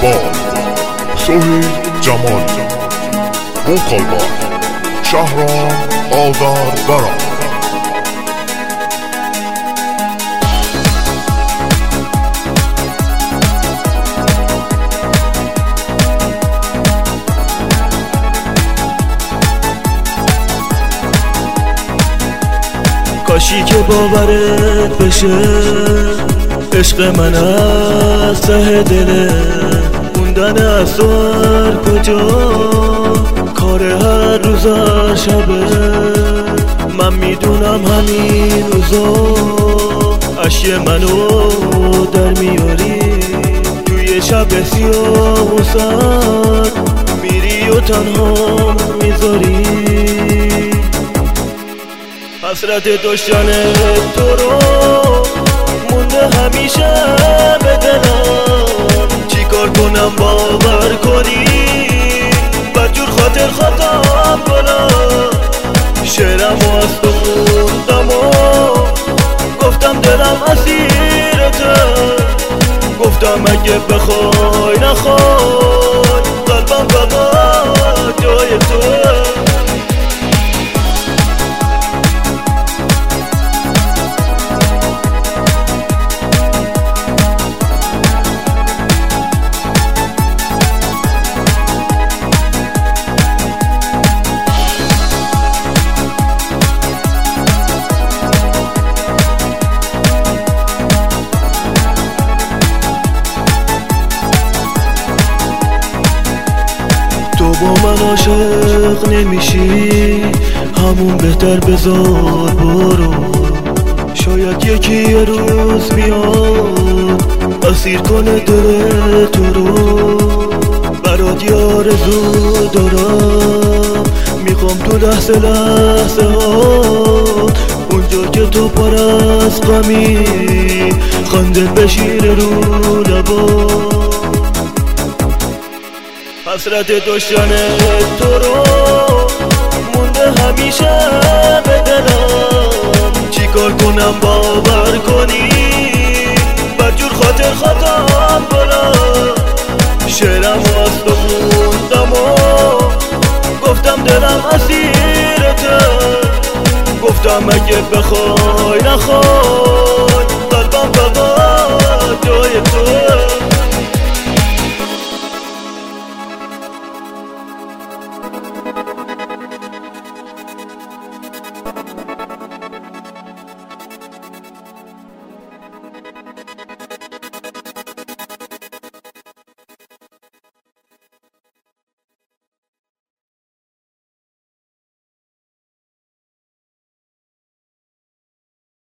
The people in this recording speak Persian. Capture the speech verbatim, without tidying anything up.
با سهیل جمال، موکالبار، شهرام آذربایجان. کاشی که باورت بشه عشق من از ته دله موندن اسرار کجا، کار هر روز هر شبه. من میدونم همین روزا اشی منو در میاری، توی شب سیاه و سر میری و تنها میذاری. حسرت داشتن تو رو مونده همیشه به دلم، چی کار کنم باور کنی بدجور خاطر خطام کنم. شعرم و از تو خوندم و گفتم دلم اسیرته، گفتم اگه بخوای نخوای قلبم فقط جای توه. تو با من عاشق نمیشی، همون بهتر بذار برو. شاید یکی یه روز بیاد اسیر کنه دل تو رو. برات یه آرزو دارم، میخوام تو لحظه لحظه ها اونجا که تو پر از غمی خندت بشینه رو لبا. حسرت داشتن تو رو مونده همیشه به دلم، چی کار کنم باور کنی بدجور خاطر خطام کنم. شعرم و از تو خوندم و گفتم دلم اسیرته، گفتم اگه بخوای نخوای قلبم فقط جای توه.